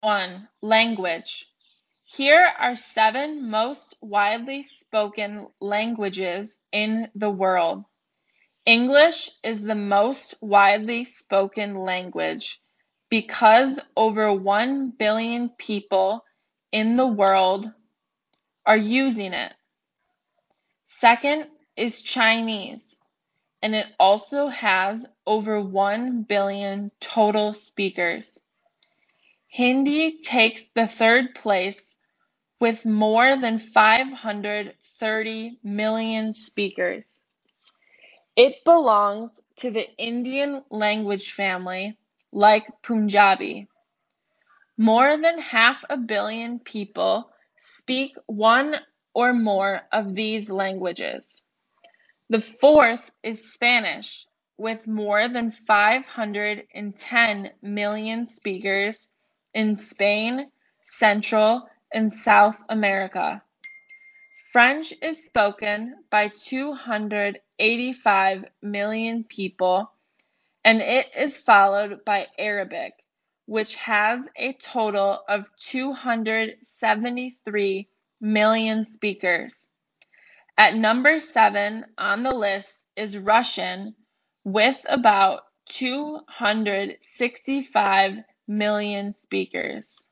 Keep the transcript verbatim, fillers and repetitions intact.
one. Language. Here are seven most widely spoken languages in the world. English is the most widely spoken language because over one billion people in the world are using it. Second is Chinese, and it also has over one billion total speakers. Hindi takes the third place with more than five hundred thirty million speakers. It belongs to the Indian language family, like Punjabi. More than half a billion people speak one or more of these languages. The fourth is Spanish, with more than five hundred ten million speakers in Spain, Central and South America. French is spoken by two hundred eighty-five million people, and it is followed by Arabic, which has a total of two hundred seventy-three million speakers. At number seven on the list is Russian, with about two hundred sixty-five million speakers.